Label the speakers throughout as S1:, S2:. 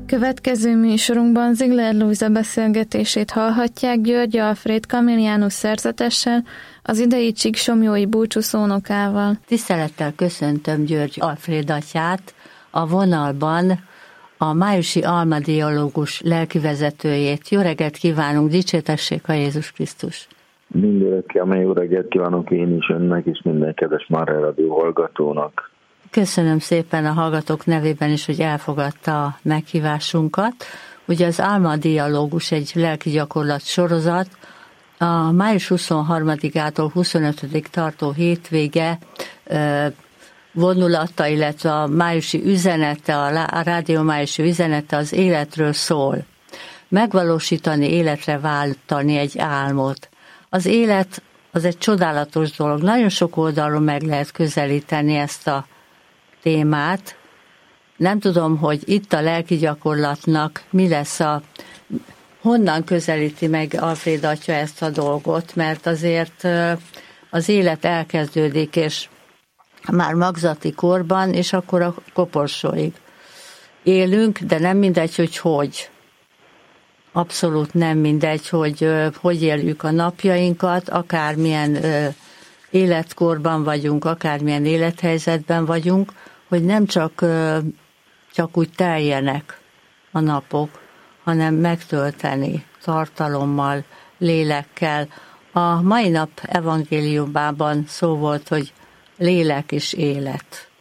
S1: Következő műsorunkban Ziegler Lujza beszélgetését hallhatják György Alfréd Camillianus szerzetessel, az idei Csíksomlyói búcsúszónokával.
S2: Tisztelettel köszöntöm György Alfréd atyát, a vonalban a májusi almadialógus lelkivezetőjét. Jó reggelt kívánunk, dicsértessék a Jézus Krisztus!
S3: Mindenki, amely jó reggelt kívánok én is önnek, és minden kedves Mária Rádió hallgatónak.
S2: Köszönöm szépen a hallgatók nevében is, hogy elfogadta a meghívásunkat. Ugye az almadialógus egy lelki gyakorlat sorozat, a május 23-ától 25-ig tartó hétvége vonulata, illetve a májusi üzenete, a rádió májusi üzenete az életről szól. Megvalósítani, életre váltani egy álmot. Az élet az egy csodálatos dolog. Nagyon sok oldalról meg lehet közelíteni ezt a témát. Nem tudom, hogy itt a lelki gyakorlatnak mi lesz honnan közelíti meg Alfréd atya ezt a dolgot, mert azért az élet elkezdődik, és már magzati korban, és akkor a koporsóig élünk, de nem mindegy, hogy. Abszolút nem mindegy, hogy éljük a napjainkat, akármilyen életkorban vagyunk, akármilyen élethelyzetben vagyunk, hogy nem csak úgy teljenek a napok, hanem megtölteni tartalommal, lélekkel. A mai nap evangéliumában szó volt, hogy lélek és élet.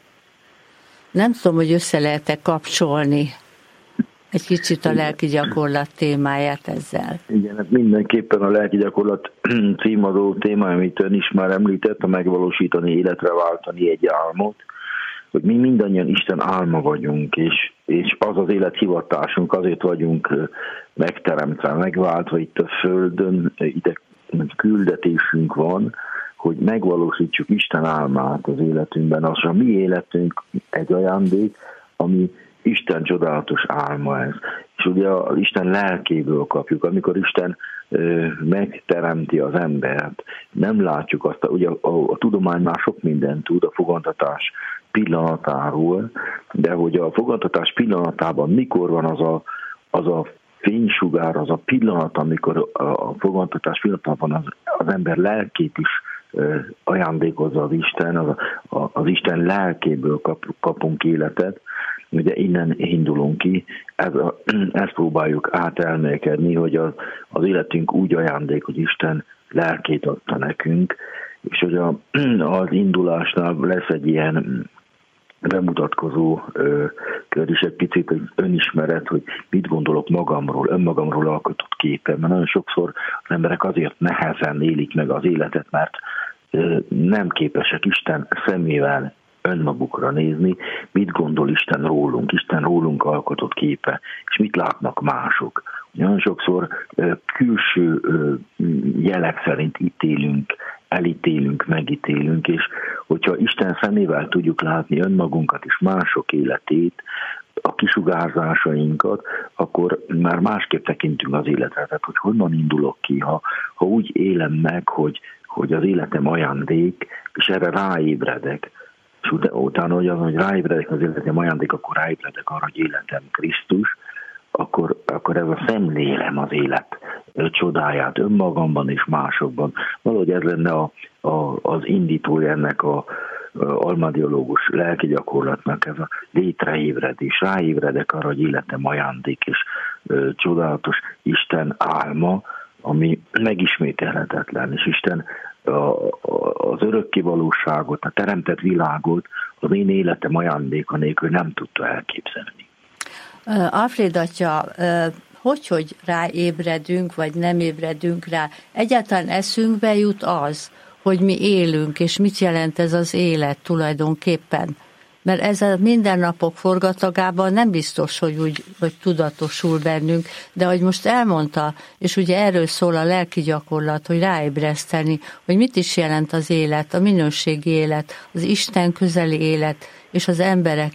S2: Nem tudom, hogy össze lehet-e kapcsolni egy kicsit a lelki gyakorlat témáját ezzel.
S3: Igen, hát mindenképpen a lelki gyakorlat címadó téma, amit ön is már említett, a megvalósítani, életre váltani egy álmot, hogy mi mindannyian Isten álma vagyunk, és az az élethivatásunk, azért vagyunk megteremtve, megváltva itt a Földön, ide küldetésünk van, hogy megvalósítsuk Isten álmát az életünkben. Az a mi életünk egy ajándék, ami Isten csodálatos álma ez. És ugye az Isten lelkéből kapjuk, amikor Isten megteremti az embert, nem látjuk azt, ugye a tudomány már sok mindent tud a fogantatás pillanatáról, de hogy a fogantatás pillanatában mikor van az a fénysugár, az a pillanat, amikor a fogantatás pillanatában az ember lelkét is ajándékozza az Isten, az Isten lelkéből kapunk életet, ugye innen indulunk ki, ezt próbáljuk átelmélkedni, hogy az életünk úgy ajándék, hogy Isten lelkét adta nekünk, és hogy az indulásnál lesz egy ilyen bemutatkozó kör is egy picit önismeret, hogy mit gondolok magamról, önmagamról alkotott képen, mert nagyon sokszor az emberek azért nehezen élik meg az életet, mert nem képesek Isten szemével önmagukra nézni, mit gondol Isten rólunk alkotott képe, és mit látnak mások. Nagyon sokszor külső jelek szerint elítélünk, megítélünk, és hogyha Isten szemével tudjuk látni önmagunkat és mások életét, a kisugárzásainkat, akkor már másképp tekintünk az életre. Tehát, hogy honnan indulok ki, ha úgy élem meg, hogy az életem ajándék, és erre ráébredek, és utána, hogy ráébredek az életem ajándék, akkor ráébredek arra, hogy életem Krisztus, akkor ez a szemlélem az élet csodáját önmagamban és másokban. Valahogy ez lenne az indítója ennek a almadiológus lelki gyakorlatnak, ez a létreébredés. Ráébredek arra, hogy életem ajándék és csodálatos Isten álma, ami megismételhetetlen, és Isten az örökké valóságot, a teremtett világot az én életem ajándéka nélkül nem tudta elképzelni.
S2: Alfréd atya, hogy ráébredünk, vagy nem ébredünk rá? Egyáltalán eszünkbe jut az, hogy mi élünk, és mit jelent ez az élet tulajdonképpen? Mert ez a mindennapok forgatagában nem biztos, hogy tudatosul bennünk, de ahogy most elmondta, és ugye erről szól a lelki gyakorlat, hogy ráébreszteni, hogy mit is jelent az élet, a minőségi élet, az Isten közeli élet, és az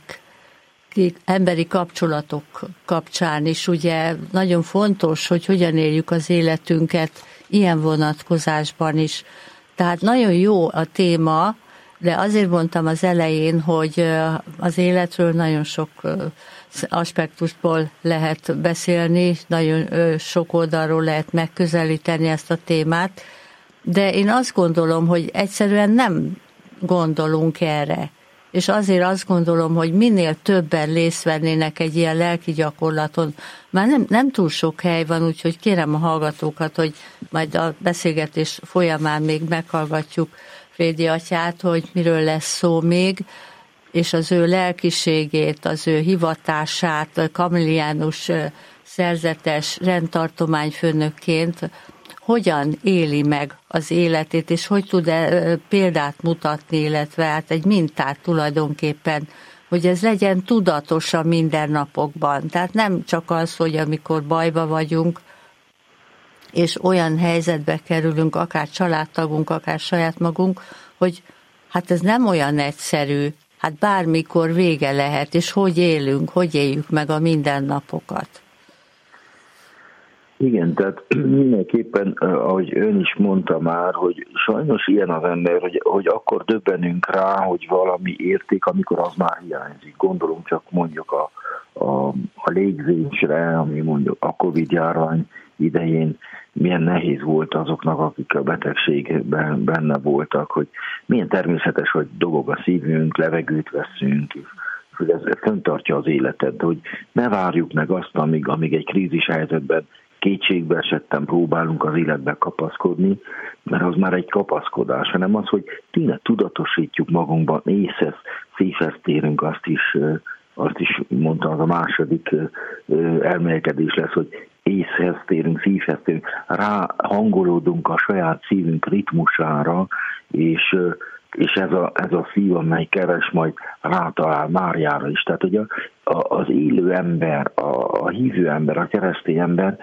S2: emberi kapcsolatok kapcsán is ugye nagyon fontos, hogy hogyan éljük az életünket ilyen vonatkozásban is. Tehát nagyon jó a téma, De azért mondtam az elején, hogy az életről nagyon sok aspektusból lehet beszélni, nagyon sok oldalról lehet megközelíteni ezt a témát, de én azt gondolom, hogy egyszerűen nem gondolunk erre. És azért azt gondolom, hogy minél többen részt vennének egy ilyen lelki gyakorlaton, már nem túl sok hely van, úgyhogy kérem a hallgatókat, hogy majd a beszélgetés folyamán még meghallgatjuk Frédi atyát, hogy miről lesz szó még, és az ő lelkiségét, az ő hivatását, kamiliánus szerzetes rendtartományfőnökként hogyan éli meg az életét, és hogy tud példát mutatni, illetve hát egy mintát tulajdonképpen, hogy ez legyen tudatos a mindennapokban. Tehát nem csak az, hogy amikor bajba vagyunk, és olyan helyzetbe kerülünk, akár családtagunk, akár saját magunk, hogy hát ez nem olyan egyszerű, hát bármikor vége lehet, és hogy élünk, hogy éljük meg a mindennapokat.
S3: Igen, tehát mindenképpen, ahogy ön is mondta már, hogy sajnos ilyen az ember, hogy akkor döbbenünk rá, hogy valami érték, amikor az már hiányzik. Gondolunk csak mondjuk a légzésre, ami mondjuk a Covid-járvány idején milyen nehéz volt azoknak, akik a betegségben benne voltak, hogy milyen természetes, hogy dobog a szívünk, levegőt veszünk, és hogy ez fenntartja az életet, hogy ne várjuk meg azt, amíg egy krízis helyzetben kétségbe esettem, próbálunk az életbe kapaszkodni, mert az már egy kapaszkodás, hanem az, hogy tényleg tudatosítjuk magunkban, észhez, szívhez térünk, azt is mondta, az a második elmélkedés lesz, hogy észhez térünk, szívhez térünk, ráhangolódunk a saját szívünk ritmusára, és ez a szív, amely keres, majd rátalál Máriára is. Tehát, hogy az élő ember, a hívő ember, a keresztény ember,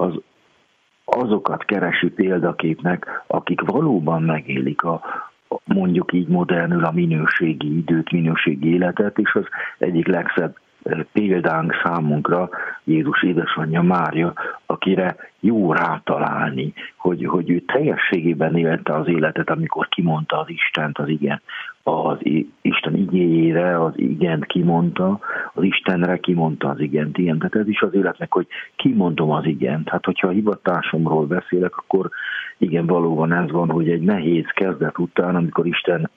S3: azokat keresi példaképnek, akik valóban megélik mondjuk így modernül a minőségi időt, minőségi életet, és az egyik legszebb példánk számunkra Jézus édesanyja Mária, akire jó rátalálni, hogy ő teljességében élte az életet, amikor kimondta az Istent, az Isten igéjére, az igent kimondta, az Istenre kimondta az igent. Igen, tehát ez is az életnek, hogy kimondom az igent. Hát, hogyha a hivatásomról beszélek, akkor igen, valóban ez van, hogy egy nehéz kezdet után, amikor Isten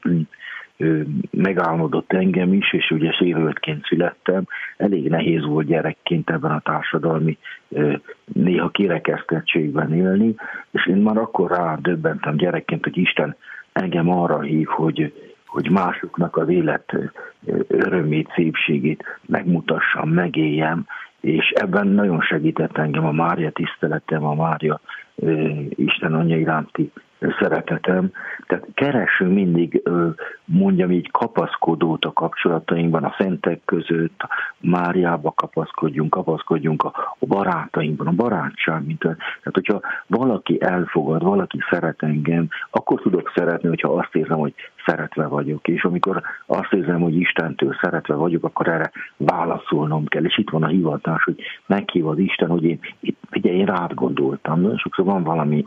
S3: megálmodott engem is, és ugye sérültként születtem, elég nehéz volt gyerekként ebben a társadalmi néha kirekesztettségben élni, és én már akkor rádöbbentem gyerekként, hogy Isten engem arra hív, hogy másoknak az élet örömét, szépségét megmutassam, megéljem, és ebben nagyon segített engem a Mária tiszteletem, a Mária Isten anyja iránti szeretetem. Tehát keresünk mindig, mondjam így, kapaszkodót a kapcsolatainkban, a szentek között, Máriába kapaszkodjunk a barátainkban, a barátság. Tehát, hogyha valaki elfogad, valaki szeret engem, akkor tudok szeretni, hogyha azt érzem, hogy szeretve vagyok. És amikor azt érzem, hogy Istentől szeretve vagyok, akkor erre válaszolnom kell. És itt van a hivatás, hogy meghív az Isten, hogy én rád gondoltam. Nagyon sokszor van valami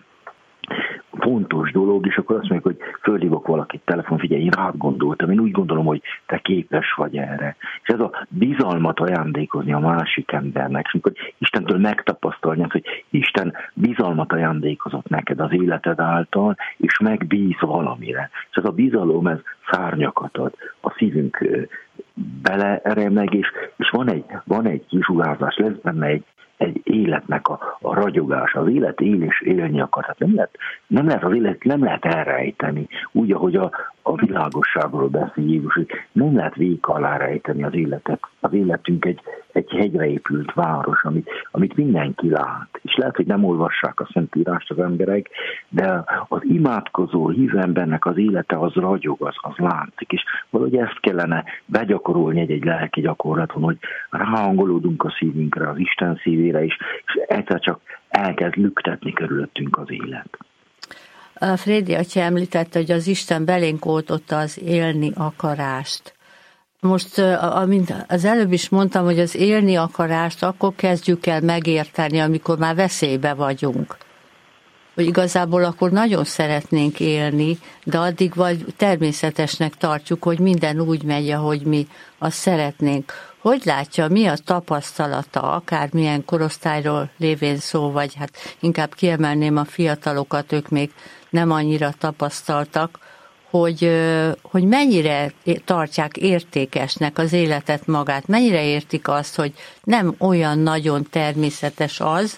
S3: fontos dolog, és akkor azt mondjuk, hogy fölhívok valakit telefon, figyelj, én rád gondoltam, én úgy gondolom, hogy te képes vagy erre. És ez a bizalmat ajándékozni a másik embernek, és amikor Istentől megtapasztalni azt, hogy Isten bizalmat ajándékozott neked az életed által, és megbíz valamire. És ez a bizalom, ez szárnyakat ad, a szívünk beleeremeg, és van egy kisugárzás, lesz benne egy életnek a ragyogás, az élet él és élni akar. Hát nem lehet az élet, nem lehet elrejteni, úgy, ahogy a világosságról beszél Jézus, hogy nem lehet véka alá rejteni az életet. Az életünk egy hegyre épült város, amit mindenki lát. És lehet, hogy nem olvassák a Szentírást az emberek, de az imádkozó hívő embernek az élete az ragyog, az látszik. És valahogy ezt kellene begyakorolni egy lelki gyakorlaton, hogy ráhangolódunk a szívünkre, az Isten szívére, és egyszer csak elkezd lüktetni körülöttünk az élet.
S2: Frédi atya említette, hogy az Isten belénk oltotta az élni akarást. Most, amint az előbb is mondtam, hogy az élni akarást akkor kezdjük el megérteni, amikor már veszélybe vagyunk. hogy igazából akkor nagyon szeretnénk élni, de addig vagy természetesnek tartjuk, hogy minden úgy megy, ahogy mi azt szeretnénk. Hogy látja, mi a tapasztalata, akármilyen korosztályról lévén szó, vagy hát inkább kiemelném a fiatalokat, ők még nem annyira tapasztaltak, hogy mennyire tartják értékesnek az életet magát, mennyire értik azt, hogy nem olyan nagyon természetes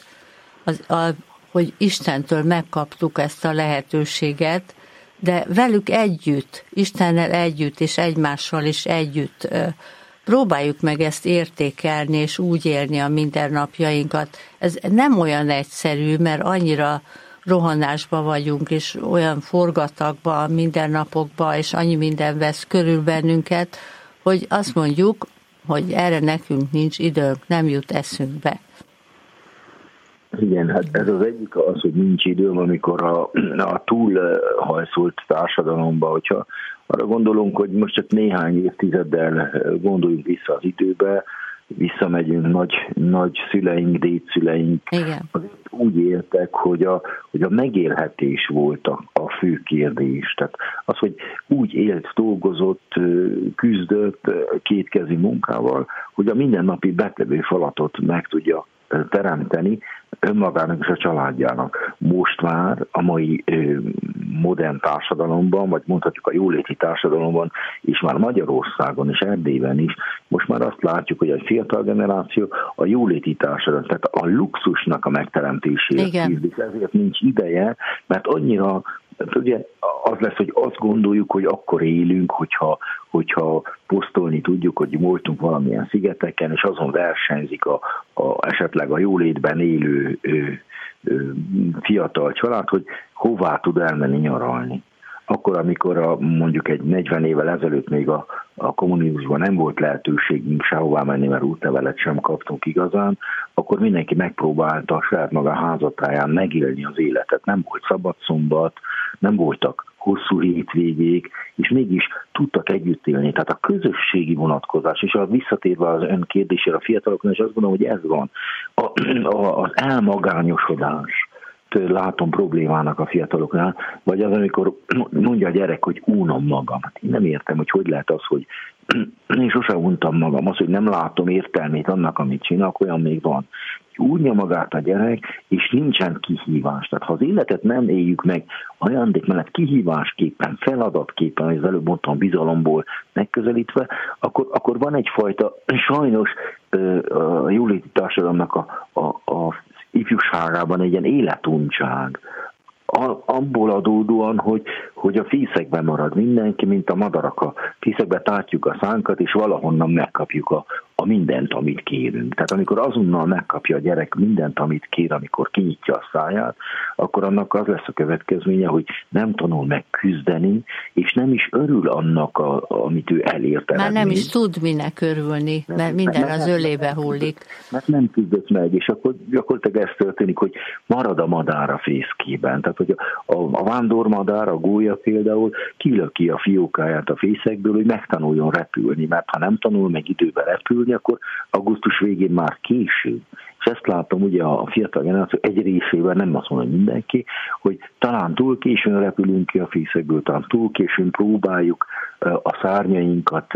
S2: hogy Istentől megkaptuk ezt a lehetőséget, de velük együtt, Istennel együtt és egymással is együtt próbáljuk meg ezt értékelni és úgy élni a mindennapjainkat. Ez nem olyan egyszerű, mert annyira rohanásba vagyunk, és olyan forgatagba a mindennapokba, és annyi minden vesz körül bennünket, hogy azt mondjuk, hogy erre nekünk nincs időnk, nem jut eszünkbe.
S3: Igen, hát ez az egyik az, hogy nincs időm, amikor a túlhajszolt társadalomban, hogyha arra gondolunk, hogy most csak néhány évtizeddel gondoljunk vissza az időbe, visszamegyünk nagy szüleink, dédszüleink, úgy éltek, hogy a megélhetés volt a fő kérdés. Tehát az, hogy úgy élt, dolgozott, küzdött kétkezi munkával, hogy a mindennapi betevő falatot meg tudja teremteni önmagának és a családjának. Most már a mai modern társadalomban, vagy mondhatjuk a jóléti társadalomban, és már Magyarországon és Erdélyben is, most már azt látjuk, hogy a fiatal generáció a jóléti társadalom, tehát a luxusnak a megteremtésére küzdik, ezért nincs ideje, mert annyira, ugye az lesz, hogy azt gondoljuk, hogy akkor élünk, hogyha posztolni tudjuk, hogy voltunk valamilyen szigeteken, és azon versenyzik esetleg a jólétben élő fiatal család, hogy hová tud elmenni nyaralni. Akkor, amikor mondjuk egy 40 évvel ezelőtt még a kommunizmusban nem volt lehetőségünk sehová menni, mert útlevelet sem kaptunk igazán, akkor mindenki megpróbálta a saját maga házatáján megélni az életet. Nem volt szabadszombat, nem voltak hosszú hétvégék, és mégis tudtak együtt élni. Tehát a közösségi vonatkozás, és visszatérve az ön kérdésére a fiataloknak, és azt gondolom, hogy ez van. Az elmagányosodás látom problémának a fiataloknál, vagy az, amikor mondja a gyerek, hogy unom magam. Hát én nem értem, hogy lehet az, hogy én sosem untam magam, az, hogy nem látom értelmét annak, amit csinálok, olyan még van. Úrja magát a gyerek, és nincsen kihívás. Tehát ha az életet nem éljük meg ajándék mellett kihívásképpen, feladatképpen, az előbb mondtam bizalomból megközelítve, akkor van egyfajta, sajnos a jóléti társadalomnak a ifjúságában egy ilyen életuntság. Abból adódóan, hogy a fészekben marad mindenki, mint a madarak a fészekbe tártjuk a szánkat, és valahonnan megkapjuk a mindent, amit kérünk. Tehát amikor azonnal megkapja a gyerek mindent, amit kér, amikor kinyitja a száját, akkor annak az lesz a következménye, hogy nem tanul meg küzdeni, és nem is örül annak, amit ő elért.
S2: Már nem is tud minek örülni, mert minden az ölébe hullik.
S3: Mert nem küzdött meg, és akkor gyakorlatilag ez történik, hogy marad a madár a fészkében. Tehát, hogy a vándormadár, a gólya például kilöki a fiókáját a fészekből, hogy megtanuljon repülni, mert ha nem tanul meg időben repülni, akkor augusztus végén már késő. És ezt látom ugye a fiatal generáció egy részében, nem azt mondom, hogy mindenki, hogy talán túl későn repülünk ki a fészekből, talán túl későn próbáljuk a szárnyainkat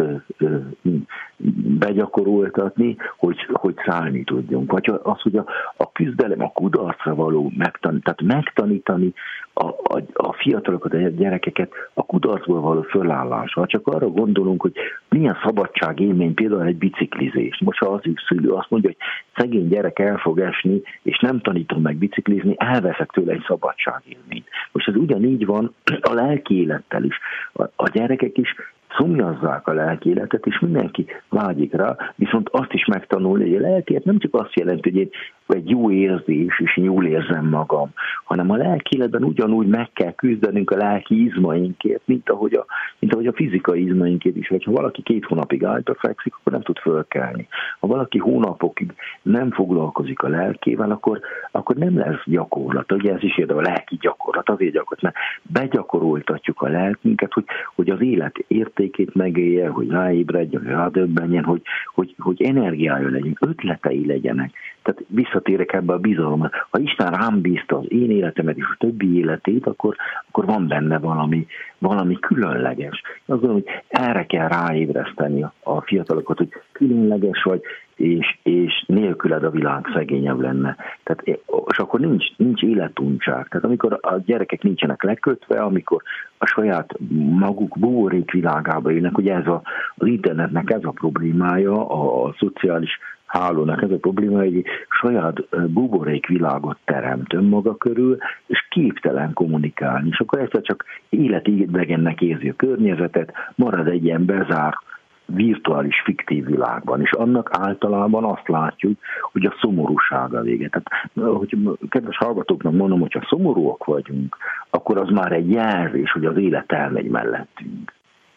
S3: begyakoroltatni, hogy szállni tudjunk. Vagy az, hogy a küzdelem, a kudarcra való megtanítani a fiatalokat, a gyerekeket a kudarcból való fölállásra. Csak arra gondolunk, hogy milyen szabadságélmény például egy biciklizés. Most ha az szülő azt mondja, hogy szegény gyerek el fog esni, és nem tanítom meg biciklizni, elveszek tőle egy szabadságélményt. Most ez ugyanígy van a lelki élettel is. A gyerekek is szomjazzák a lelki életet, és mindenki vágyik rá, viszont azt is megtanulni, hogy a lelki élet nem csak azt jelenti, hogy én egy jó érzés, és én jól érzem magam, hanem a lelki életben ugyanúgy meg kell küzdenünk a lelki izmainkért, mint ahogy a fizikai izmainkért is. Vagy ha valaki 2 hónapig ágyba fekszik, akkor nem tud fölkelni. Ha valaki hónapokig nem foglalkozik a lelkével, akkor nem lesz gyakorlat. Ugye ez is érde a lelki gyakorlat, azért gyakorlat, mert begyakoroltatjuk a lelkünket, hogy az élet értékét megélje, hogy ráébredjen, hogy rádöbbenjen, hogy energiája legyen, ötletei legyenek. Tehát visszatérek ebbe a bizalomra. Ha Isten rám bízta az én életemet és a többi életét, akkor van benne valami különleges. Azt gondolom, hogy erre kell ráébreszteni a fiatalokat, hogy különleges vagy, és nélküled a világ szegényebb lenne. Tehát, és akkor nincs életuncság. Tehát amikor a gyerekek nincsenek lekötve, amikor a saját maguk buborék világába élnek, ugye az internetnek ez a problémája, a szociális hálónak ez a probléma, hogy saját buborék világot teremt önmaga körül, és képtelen kommunikálni. És akkor egyszer csak életidegennek érzi a környezetet, marad egy ilyen bezárt, virtuális, fiktív világban, és annak általában azt látjuk, hogy a szomorúsága vége. Tehát, hogy kedves hallgatóknak mondom, hogyha szomorúak vagyunk, akkor az már egy jelzés, hogy az élet elmegy mellettünk.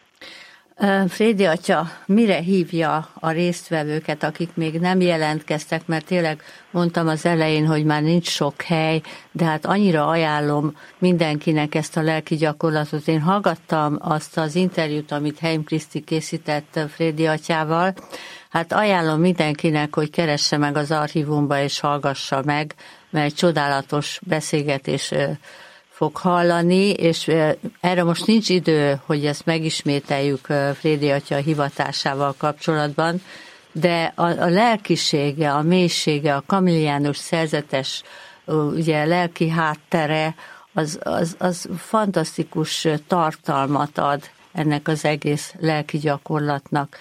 S2: Frédi atya mire hívja a résztvevőket, akik még nem jelentkeztek, mert tényleg mondtam az elején, hogy már nincs sok hely, de hát annyira ajánlom mindenkinek ezt a lelki gyakorlatot. Én hallgattam azt az interjút, amit Heim Kriszti készített Frédi atyával. Hát ajánlom mindenkinek, hogy keresse meg az archívumba és hallgassa meg, mert egy csodálatos beszélgetés fog hallani, és erre most nincs idő, hogy ezt megismételjük Frédi atya hivatásával kapcsolatban, de a lelkisége, a mélysége, a kamilliánus szerzetes ugye, lelki háttere, az fantasztikus tartalmat ad ennek az egész lelki gyakorlatnak.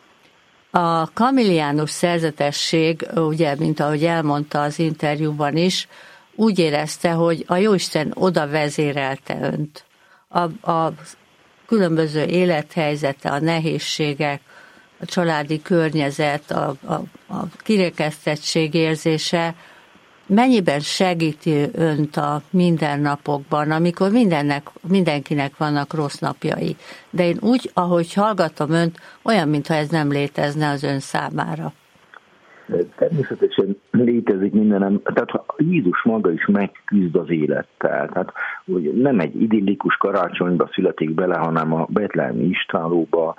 S2: A kamilliánus szerzetesség, ugye, mint ahogy elmondta az interjúban is, úgy érezte, hogy a Jóisten oda vezérelte önt. A különböző élethelyzete, a nehézségek, a családi környezet, a kirekesztettség érzése mennyiben segíti önt a mindennapokban, amikor mindenkinek vannak rossz napjai. De én úgy, ahogy hallgatom önt, olyan, mintha ez nem létezne az ön számára.
S3: Természetesen létezik mindenem, tehát Jézus maga is megküzd az élettel, tehát hogy nem egy idillikus karácsonyba születik bele, hanem a betlehemi istállóba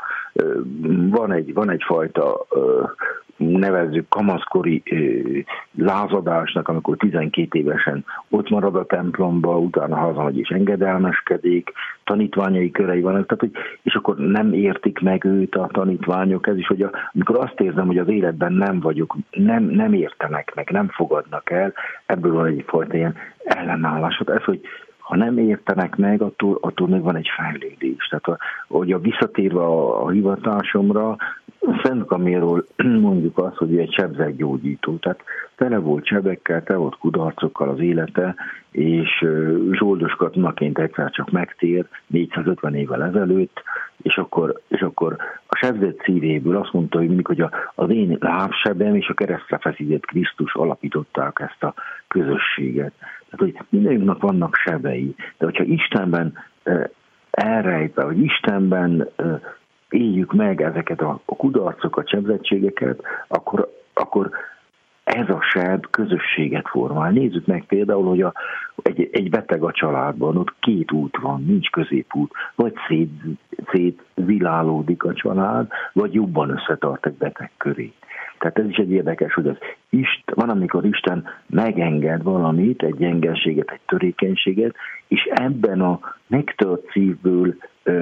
S3: van egyfajta nevezzük kamaszkori lázadásnak, amikor 12 évesen ott marad a templomba, utána hazamegy és engedelmeskedik, tanítványai körei vannak, tehát, hogy, és akkor nem értik meg őt a tanítványok, ez is, hogy amikor azt érzem, hogy az életben nem vagyok, nem értenek meg, nem fogadnak el, ebből van egyfajta ilyen ellenállás. Ez, hogy ha nem értenek meg, attól még van egy fejlődés. Tehát, hogy visszatérve a hivatásomra, Szent Kamilról mondjuk azt, hogy egy sebzetgyógyító, tehát tele volt sebekkel, tele volt kudarcokkal az élete, és Zsoldos katonaként egyszer csak megtér 450 évvel ezelőtt, és akkor a sebzett szívéből azt mondta, hogy mindig, hogy az én lábsebem és a keresztre feszített Krisztus alapították ezt a közösséget. Tehát, hogy mindenünknek vannak sebei, de hogyha Istenben elrejtve, hogy Istenben éljük meg ezeket a kudarcokat, sebzettségeket, akkor ez a seb közösséget formál. Nézzük meg például, hogy egy beteg a családban, ott 2 út van, nincs középút, vagy szétzilálódik a család, vagy jobban összetart egy beteg köré. Tehát ez is egy érdekes, hogy van, amikor Isten megenged valamit, egy gyengeséget, egy törékenységet, és ebben a megtört szívből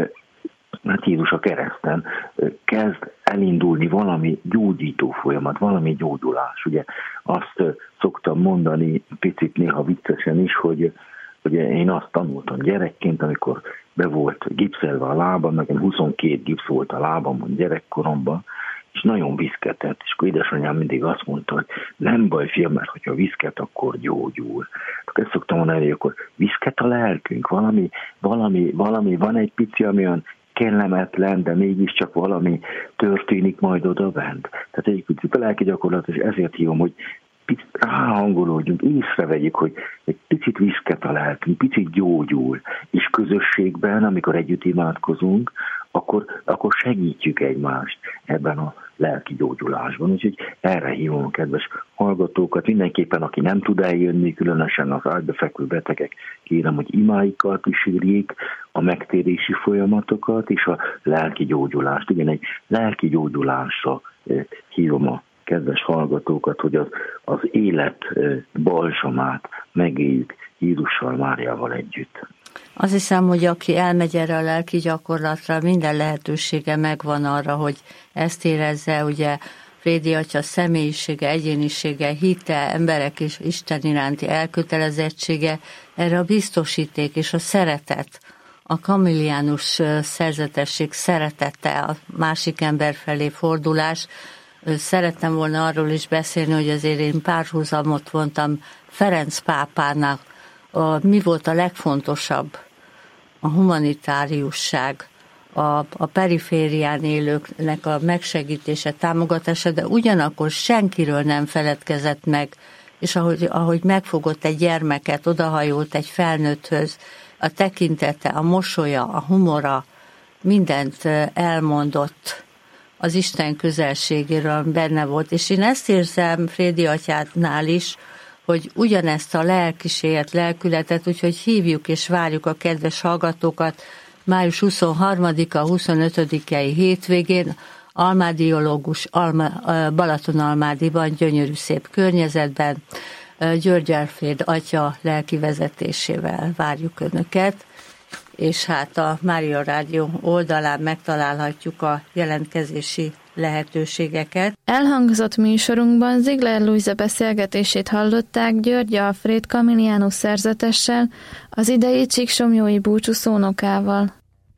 S3: mert Jézus a kereszten kezd elindulni valami gyógyító folyamat, valami gyógyulás. Ugye azt szoktam mondani, picit néha viccesen is, hogy ugye én azt tanultam gyerekként, amikor be volt gipszelve a lábam, nekem 22 gipsz volt a lábamon gyerekkoromban, és nagyon viszketett, és akkor édesanyám mindig azt mondta, hogy nem baj, fiam, mert hogyha viszket, akkor gyógyul. Akkor ezt szoktam mondani, hogy akkor viszket a lelkünk, valami van egy pici, ami olyan kellemetlen, de mégiscsak valami történik majd oda bent. Tehát egy picit a lelki gyakorlat, és ezért hívom, hogy picit ráhangolódjunk, észrevegyük, hogy egy picit viszket a lelkünk, picit gyógyul, és közösségben, amikor együtt imádkozunk, akkor segítjük egymást ebben a lelki gyógyulásban. Úgyhogy erre hívom a kedves hallgatókat. Mindenképpen, aki nem tud eljönni, különösen az ágyba fekvő betegek, kérem, hogy imáikkal kísérjék a megtérési folyamatokat és a lelki gyógyulást. Igen, egy lelki gyógyulásra hívom a kedves hallgatókat, hogy az élet balzsamát megéljük Jézussal, Máriával együtt.
S2: Azt hiszem, hogy aki elmegy erre a lelki gyakorlatra, minden lehetősége megvan arra, hogy ezt érezze, ugye Frédi atya személyisége, egyénisége, hite, emberek és Isten iránti elkötelezettsége, erre a biztosíték és a szeretet, a kamilliánus szerzetesség szeretete, a másik ember felé fordulás. Szerettem volna arról is beszélni, hogy azért én párhuzamot vontam Ferenc pápának, mi volt a legfontosabb, a humanitáriusság, a periférián élőknek a megsegítése, támogatása, de ugyanakkor senkiről nem feledkezett meg, és ahogy megfogott egy gyermeket, odahajolt egy felnőtthöz, a tekintete, a mosolya, a humora, mindent elmondott az Isten közelségéről benne volt. És én ezt érzem Frédi atyánál is, hogy ugyanezt a lelkisért, lelkületet, úgyhogy hívjuk és várjuk a kedves hallgatókat május 23-a, 25-i hétvégén almádiológus Balatonalmádiban, gyönyörű szép környezetben, György Alfréd atya lelki vezetésével várjuk Önöket, és hát a Mária Rádió oldalán megtalálhatjuk a jelentkezési lehetőségeket.
S1: Elhangzott műsorunkban Ziegler Lujza beszélgetését hallották György Alfréd Kamilliánus szerzetessel, az idei csíksomlyói búcsúszónokával.